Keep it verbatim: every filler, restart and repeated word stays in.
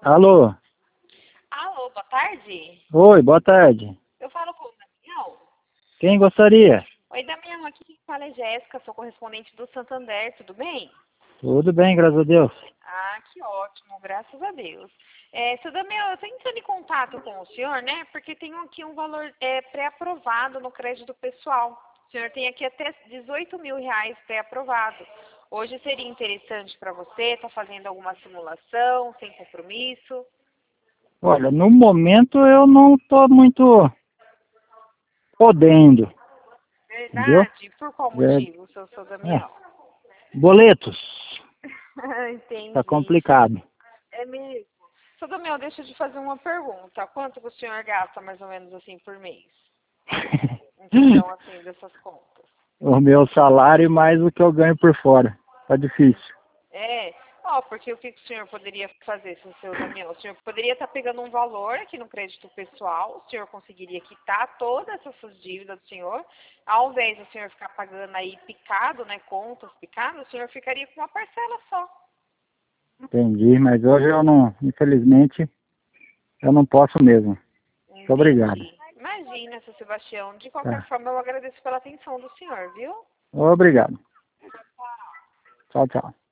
Alô? Alô, boa tarde. Oi, boa tarde. Eu falo com o Damião. Quem gostaria? Oi, Damião, aqui quem fala é Jéssica, sou correspondente do Santander, tudo bem? Tudo bem, graças a Deus. Ah, que ótimo, graças a Deus. É, seu Damião, eu estou entrando em contato com o senhor, né? Porque tenho aqui um valor é, pré-aprovado no crédito pessoal. O senhor tem aqui até dezoito mil reais pré-aprovado. Hoje seria interessante para você, está fazendo alguma simulação, sem compromisso? Olha, no momento eu não estou muito podendo, entendeu? Verdade? Por qual É, motivo, seu, seu é, Damião? boletos, tá Entendi. complicado. É mesmo. Seu Damião, deixa eu te fazer uma pergunta. Quanto que o senhor gasta mais ou menos assim por mês? Em questão assim dessas contas. O meu salário mais o que eu ganho por fora. Tá difícil. É, ó, porque o que que o senhor poderia fazer, seu seu Damião? O senhor poderia estar pegando um valor aqui no crédito pessoal, o senhor conseguiria quitar todas essas dívidas do senhor, ao invés do senhor ficar pagando aí picado, né, contas picadas, o senhor ficaria com uma parcela só. Entendi, mas hoje eu não, infelizmente, eu não posso mesmo. Muito obrigado. Entendi. Imagina, seu Sebastião. De qualquer Tá. forma, eu agradeço pela atenção do senhor, viu? Obrigado. Tchau, tchau.